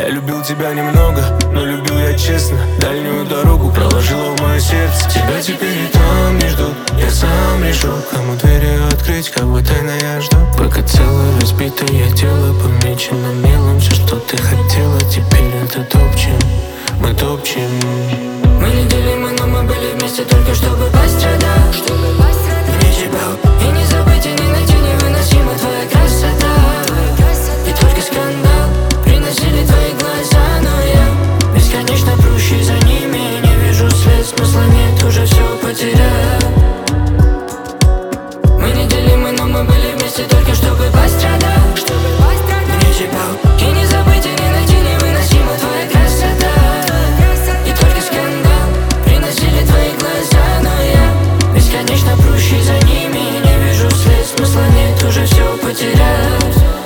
Я любил тебя немного, но любил я честно. Дальнюю дорогу проложила в мое сердце. Тебя теперь и там не ждут. Я сам решу, кому двери открыть, кого тайно я жду. Пока целое разбитое тело помечено мелом. Все, что ты хотела, теперь это топчем. Мы топчем. Мы неделимы, но мы были вместе только чтобы пострадать. Мне тебя и не забыть, и не найти невыносима твоя красота. И только скандал приносили твои глаза, но я бесконечно прущу за ними. Не вижу след, смысла нет, уже все потерял. Мы неделимы, но мы были вместе только чтобы пострадать. Мне тебя и не забыть, и не найти невыносима твоя красота. И только скандал приносили твои глаза, но я бесконечно прущу за ними. Не вижу след, смысла нет, уже все потерял.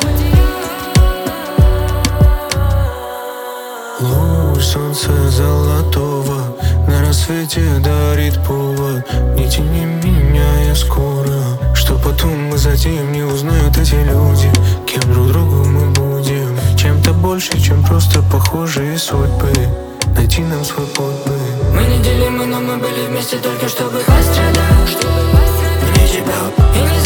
Луч солнца золотого на рассвете дарит повод. Не тяни меня, я скоро. Что потом мы затем не узнают эти люди, кем друг другу мы будем. Чем-то больше, чем просто похожие судьбы. Найти нам свой путь бы. Мы неделимы, но мы были вместе только чтобы пострадать. Мне тебя и не